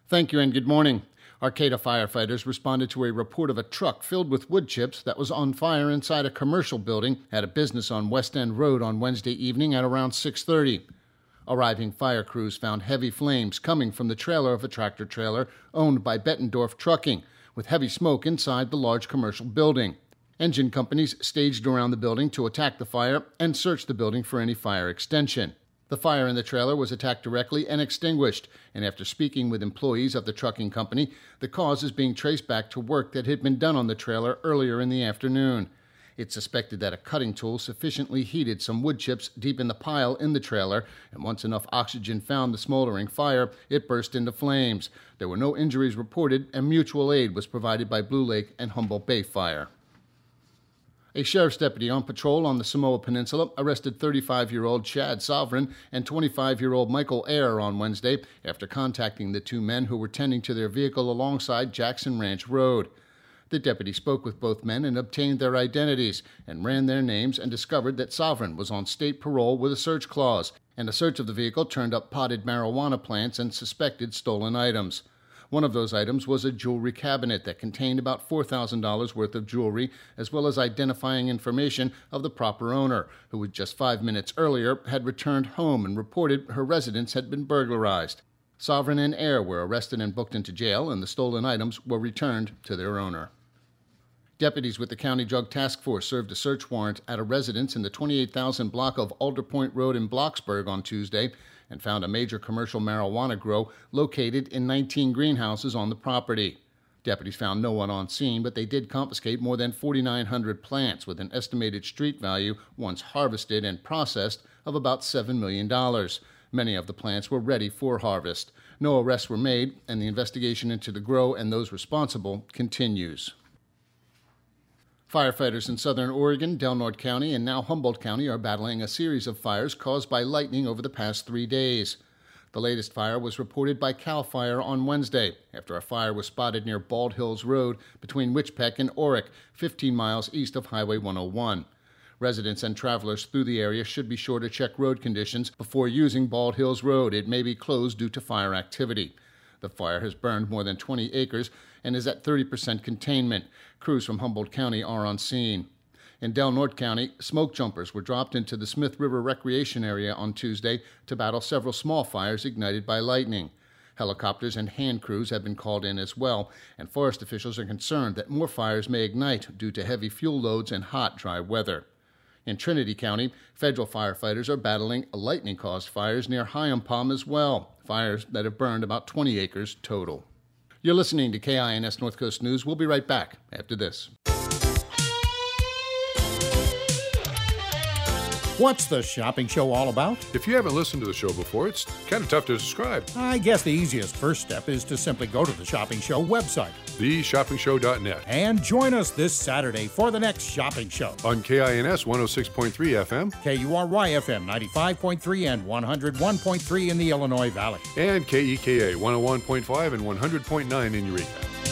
Thank you and good morning. Arcata firefighters responded to a report of a truck filled with wood chips that was on fire inside a commercial building at a business on West End Road on Wednesday evening at around 6:30. Arriving fire crews found heavy flames coming from the trailer of a tractor-trailer owned by Bettendorf Trucking, with heavy smoke inside the large commercial building. Engine companies staged around the building to attack the fire and search the building for any fire extension. The fire in the trailer was attacked directly and extinguished, and after speaking with employees of the trucking company, the cause is being traced back to work that had been done on the trailer earlier in the afternoon. It's suspected that a cutting tool sufficiently heated some wood chips deep in the pile in the trailer, and once enough oxygen found the smoldering fire, it burst into flames. There were no injuries reported, and mutual aid was provided by Blue Lake and Humboldt Bay Fire. A sheriff's deputy on patrol on the Samoa Peninsula arrested 35-year-old Chad Sovereign and 25-year-old Michael Ayer on Wednesday after contacting the two men who were tending to their vehicle alongside Jackson Ranch Road. The deputy spoke with both men and obtained their identities and ran their names and discovered that Sovereign was on state parole with a search clause, and a search of the vehicle turned up potted marijuana plants and suspected stolen items. One of those items was a jewelry cabinet that contained about $4,000 worth of jewelry, as well as identifying information of the proper owner, who just 5 minutes earlier had returned home and reported her residence had been burglarized. Sovereign and Ayer were arrested and booked into jail, and the stolen items were returned to their owner. Deputies with the County Drug Task Force served a search warrant at a residence in the 28,000 block of Alder Point Road in Blocksburg on Tuesday and found a major commercial marijuana grow located in 19 greenhouses on the property. Deputies found no one on scene, but they did confiscate more than 4,900 plants with an estimated street value, once harvested and processed, of about $7 million. Many of the plants were ready for harvest. No arrests were made, and the investigation into the grow and those responsible continues. Firefighters in southern Oregon, Del Norte County, and now Humboldt County are battling a series of fires caused by lightning over the past 3 days. The latest fire was reported by CAL FIRE on Wednesday, after a fire was spotted near Bald Hills Road between Witchpeck and Orick, 15 miles east of Highway 101. Residents and travelers through the area should be sure to check road conditions before using Bald Hills Road. It may be closed due to fire activity. The fire has burned more than 20 acres and is at 30% containment. Crews from Humboldt County are on scene. In Del Norte County, smoke jumpers were dropped into the Smith River Recreation Area on Tuesday to battle several small fires ignited by lightning. Helicopters and hand crews have been called in as well, and forest officials are concerned that more fires may ignite due to heavy fuel loads and hot, dry weather. In Trinity County, federal firefighters are battling lightning-caused fires near Hyam Palm as well, fires that have burned about 20 acres total. You're listening to KINS North Coast News. We'll be right back after this. What's the shopping show all about? If you haven't listened to the show before, it's kind of tough to describe. I guess the easiest first step is to simply go to the Shopping Show website. TheShoppingShow.net. And join us this Saturday for the next shopping show. On KINS 106.3 FM. KURY-FM 95.3 and 101.3 in the Illinois Valley. And KEKA 101.5 and 100.9 in Eureka.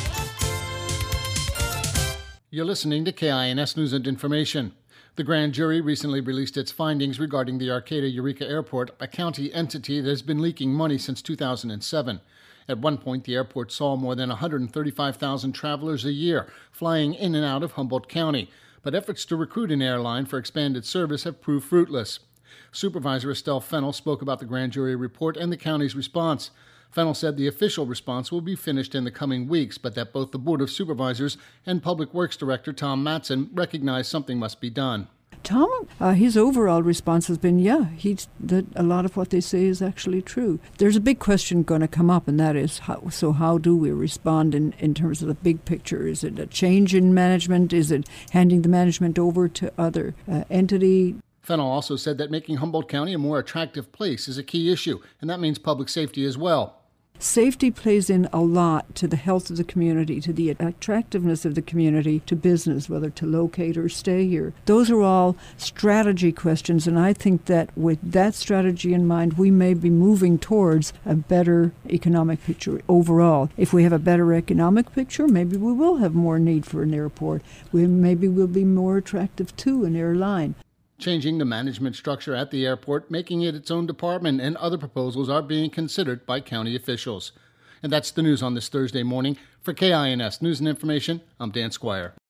You're listening to KINS News and Information. The grand jury recently released its findings regarding the Arcata Eureka Airport, a county entity that has been leaking money since 2007. At one point, the airport saw more than 135,000 travelers a year flying in and out of Humboldt County, but efforts to recruit an airline for expanded service have proved fruitless. Supervisor Estelle Fennell spoke about the grand jury report and the county's response. Fennell said the official response will be finished in the coming weeks, but that both the Board of Supervisors and Public Works Director Tom Matson recognize something must be done. Tom, his overall response has been, that a lot of what they say is actually true. There's a big question going to come up, and that is, how do we respond in terms of the big picture? Is it a change in management? Is it handing the management over to other entity? Fennell also said that making Humboldt County a more attractive place is a key issue, and that means public safety as well. Safety plays in a lot to the health of the community, to the attractiveness of the community, to business, whether to locate or stay here. Those are all strategy questions, and I think that with that strategy in mind, we may be moving towards a better economic picture overall. If we have a better economic picture, maybe we will have more need for an airport. Maybe we'll be more attractive to an airline. Changing the management structure at the airport, making it its own department, and other proposals are being considered by county officials. And that's the news on this Thursday morning. For KINS News and Information, I'm Dan Squire.